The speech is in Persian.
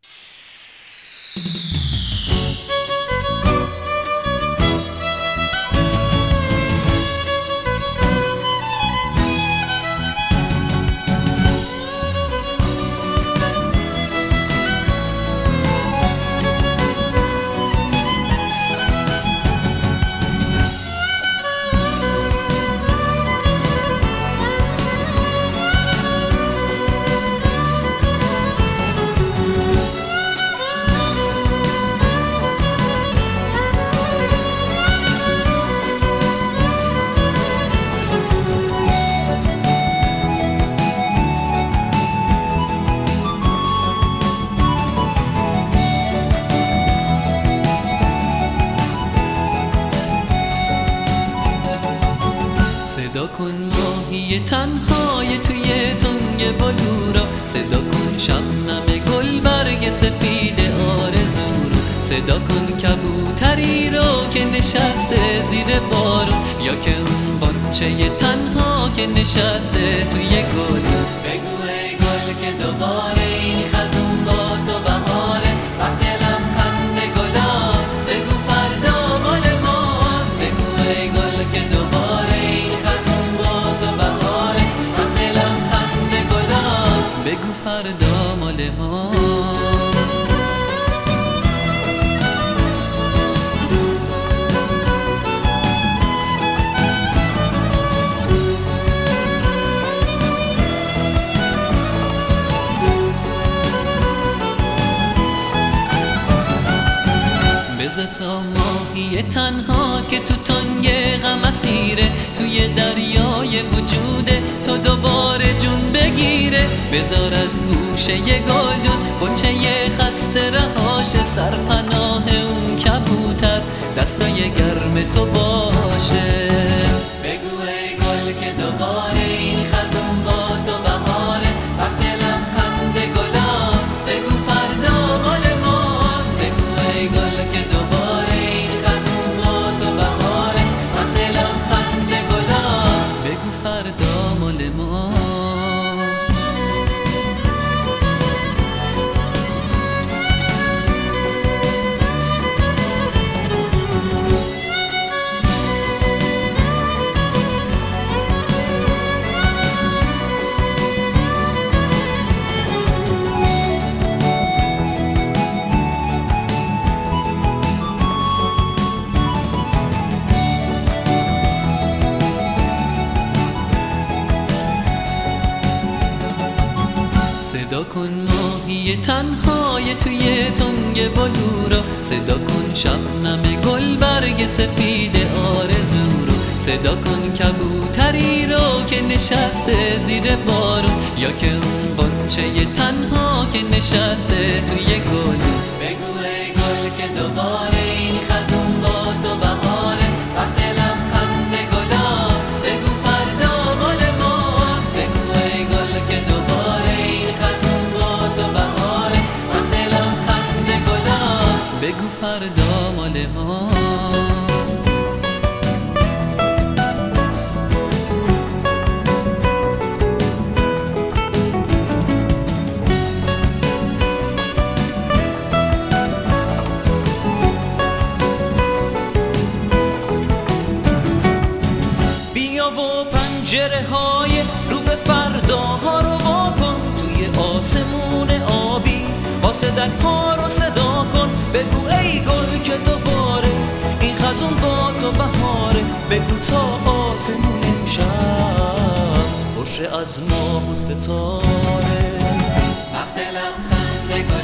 صدا کن ماهی تنهای توی تنگ بلورا، صدا کن شبنم گل برگ سپید آرزو رو، صدا کن کبوتری رو که نشسته زیر بارون، یا که اون بانچه تنها که نشسته توی گل. بگو ای گل که دوباره این خزون با تو بهاره، وقت دلم خنده گلاست، بگو فردا مال ماست. بگو ای گل که دوباره این خزون با تو بهاره، وقت دلم خنده گلاست، بگو فردا مال ماست. بذار تا ماهی تنها که تو تنگ غم اسیره، توی دریای وجوده تا دوباره جون بگیره. بذار از گوشه گلدون غنچه خسته رهاش، سرپناه اون کبوتر دستای گرم تو باشه. بگو ای گل که دوباره این خزون با تو بهاره، وقت دلم خنده گلاست، بگو فردا مال ماست. بگو ای گل که دوباره این خزون با تو بهاره، وقت دلم خنده گلاست، بگو فردا مال ماست. صدا کن ماهی تنهای توی تنگ بلورا، صدا کن شبنم گل برگ سپید آرزو رو، صدا کن کبوتری رو که نشسته زیر بارون، یا که اون بانچه تنها که نشسته توی گل. بگو ای گل که دوباره این خزون با تو بهاره، وقت دلم خنده گلاست، بگو فردا مال ماست. بگو ای گل که دوباره این خزون با تو بهاره، وقت دلم خنده گلاست، بگو فردا مال ماست. بیا و پنجره های رو به فرداها رو واکن، توی آسمون آبی آسدک ها رو صدا کن. بگو ای گل که دوباره این خزون با تو بهاره، بگو تا آسمون امشب باشه از ماه و ستاره، وقت دلم خنده